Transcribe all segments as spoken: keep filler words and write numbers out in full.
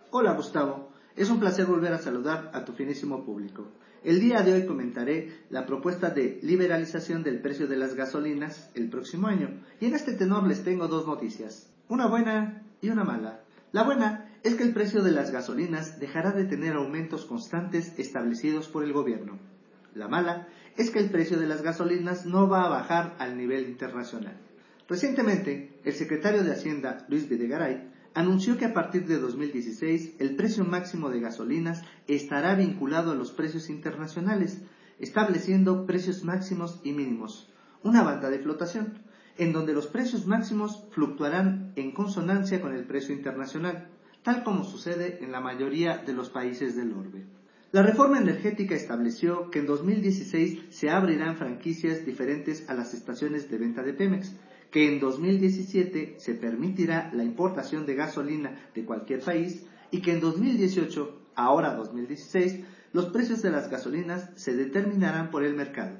Hola Gustavo, es un placer volver a saludar a tu finísimo público. El día de hoy comentaré la propuesta de liberalización del precio de las gasolinas el próximo año, y en este tenor les tengo dos noticias, una buena y una mala. La buena es que el precio de las gasolinas dejará de tener aumentos constantes establecidos por el gobierno. La mala es que el precio de las gasolinas no va a bajar al nivel internacional. Recientemente, el secretario de Hacienda, Luis Videgaray, anunció que a partir de dos mil dieciséis el precio máximo de gasolinas estará vinculado a los precios internacionales, estableciendo precios máximos y mínimos, una banda de flotación, en donde los precios máximos fluctuarán en consonancia con el precio internacional, tal como sucede en la mayoría de los países del orbe. La reforma energética estableció que en dos mil dieciséis se abrirán franquicias diferentes a las estaciones de venta de Pemex, que en dos mil diecisiete se permitirá la importación de gasolina de cualquier país y que en dos mil dieciocho, ahora dos mil dieciséis, los precios de las gasolinas se determinarán por el mercado.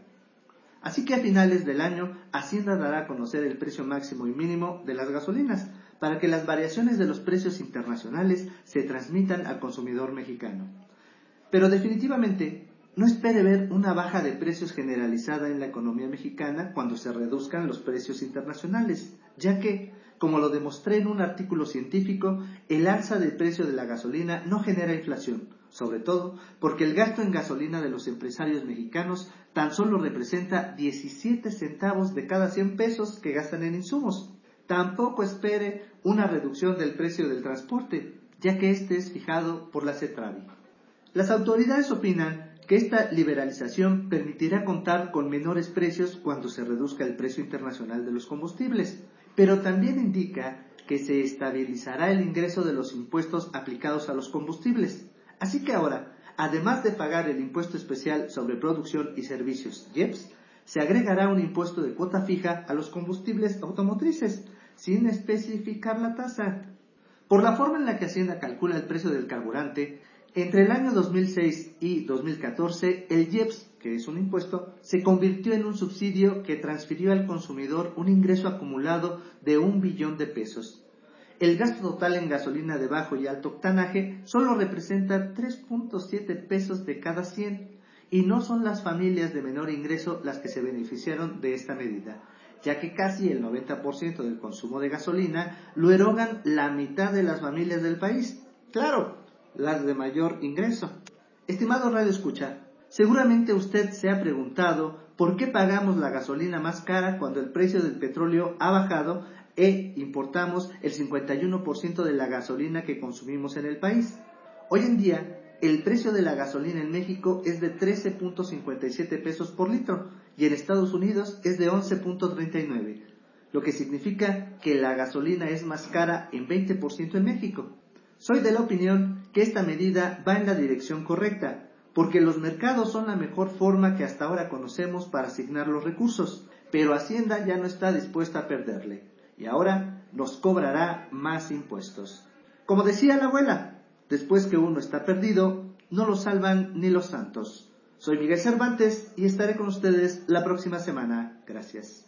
Así que a finales del año, Hacienda dará a conocer el precio máximo y mínimo de las gasolinas para que las variaciones de los precios internacionales se transmitan al consumidor mexicano. Pero definitivamente, no espere ver una baja de precios generalizada en la economía mexicana cuando se reduzcan los precios internacionales, ya que, como lo demostré en un artículo científico, el alza del precio de la gasolina no genera inflación, sobre todo porque el gasto en gasolina de los empresarios mexicanos tan solo representa diecisiete centavos de cada cien pesos que gastan en insumos. Tampoco espere una reducción del precio del transporte, ya que este es fijado por la CETRAVI. Las autoridades opinan que esta liberalización permitirá contar con menores precios cuando se reduzca el precio internacional de los combustibles, pero también indica que se estabilizará el ingreso de los impuestos aplicados a los combustibles. Así que ahora, además de pagar el impuesto especial sobre producción y servicios I E P S, se agregará un impuesto de cuota fija a los combustibles automotrices, sin especificar la tasa. Por la forma en la que Hacienda calcula el precio del carburante, entre el año dos mil seis y dos mil catorce, el I E P S, que es un impuesto, se convirtió en un subsidio que transfirió al consumidor un ingreso acumulado de un billón de pesos. El gasto total en gasolina de bajo y alto octanaje solo representa tres punto siete pesos de cada cien, y no son las familias de menor ingreso las que se beneficiaron de esta medida, ya que casi el noventa por ciento del consumo de gasolina lo erogan la mitad de las familias del país. Claro, las de mayor ingreso. Estimado Radio Escucha, seguramente usted se ha preguntado por qué pagamos la gasolina más cara cuando el precio del petróleo ha bajado e importamos el cincuenta y uno por ciento de la gasolina que consumimos en el país. Hoy en día, el precio de la gasolina en México es de trece punto cincuenta y siete pesos por litro y en Estados Unidos es de once punto treinta y nueve, lo que significa que la gasolina es más cara en veinte por ciento en México. Soy de la opinión que esta medida va en la dirección correcta, porque los mercados son la mejor forma que hasta ahora conocemos para asignar los recursos, pero Hacienda ya no está dispuesta a perderle, y ahora nos cobrará más impuestos. Como decía la abuela, después que uno está perdido, no lo salvan ni los santos. Soy Miguel Cervantes y estaré con ustedes la próxima semana. Gracias.